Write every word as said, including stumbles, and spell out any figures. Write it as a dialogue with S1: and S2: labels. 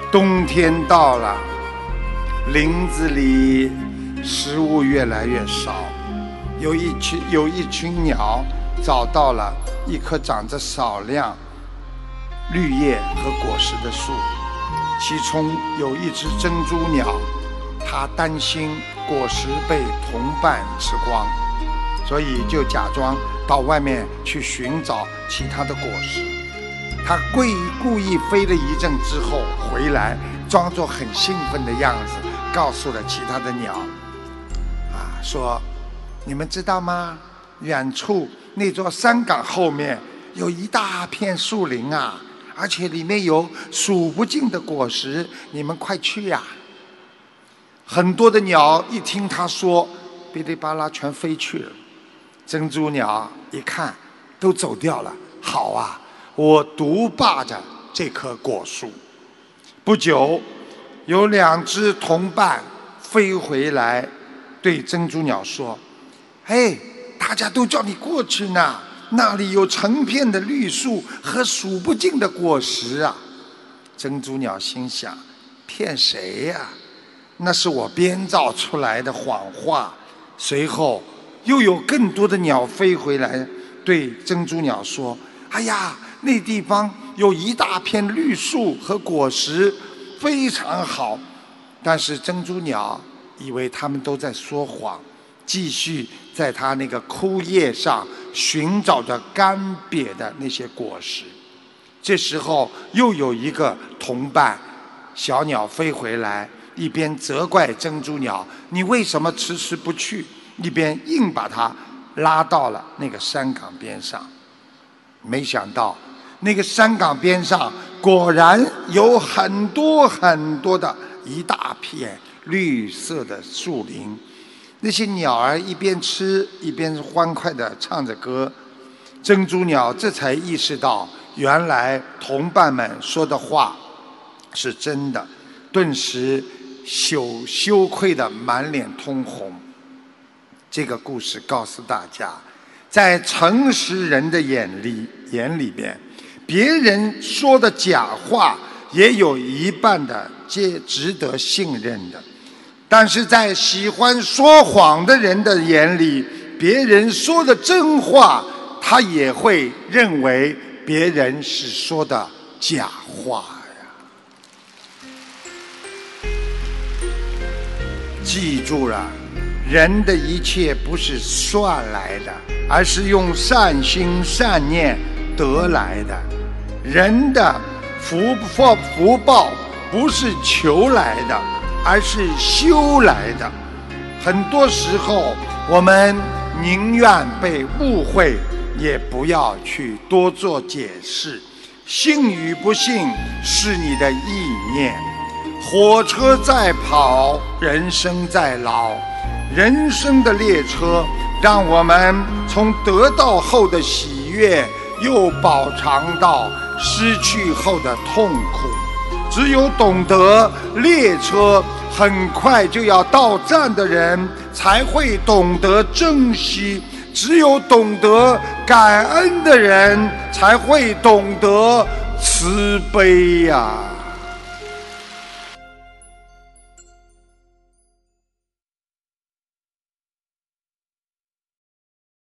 S1: 冬天到了，林子里食物越来越少，有一群有一群鸟找到了一棵长着少量绿叶和果实的树，其中有一只珍珠鸟，它担心果实被同伴吃光，所以就假装到外面去寻找其他的果实。它故意故意飞了一阵之后回来，装作很兴奋的样子，告诉了其他的鸟啊，说你们知道吗？远处那座山岗后面有一大片树林啊，而且里面有数不尽的果实，你们快去呀！很多的鸟一听他说，噼里啪啦全飞去了。珍珠鸟一看都走掉了，好啊，我独霸着这棵果树。不久，有两只同伴飞回来，对珍珠鸟说：“嘿，大家都叫你过去呢，那里有成片的绿树和数不尽的果实啊！”珍珠鸟心想：骗谁呀？那是我编造出来的谎话。随后又有更多的鸟飞回来，对珍珠鸟说：“哎呀，那地方有一大片绿树和果实，非常好。”但是珍珠鸟以为他们都在说谎，继续在它那个枯叶上寻找着干瘪的那些果实。这时候又有一个同伴小鸟飞回来，一边责怪珍珠鸟你为什么迟迟不去，一边硬把它拉到了那个山岗边上。没想到那个山岗边上果然有很多很多的一大片绿色的树林，那些鸟儿一边吃一边欢快地唱着歌。珍珠鸟这才意识到原来同伴们说的话是真的，顿时羞羞愧得满脸通红。这个故事告诉大家，在诚实人的眼里眼里边，别人说的假话也有一半的皆值得信任的，但是在喜欢说谎的人的眼里，别人说的真话他也会认为别人是说的假话呀。记住了，人的一切不是算来的，而是用善心善念得来的。人的福福福报不是求来的，而是修来的。很多时候我们宁愿被误会，也不要去多做解释。信与不信是你的意念。火车在跑，人生在老。人生的列车让我们从得到后的喜悦，又饱尝到失去后的痛苦。只有懂得列车很快就要到站的人，才会懂得珍惜；只有懂得感恩的人，才会懂得慈悲呀。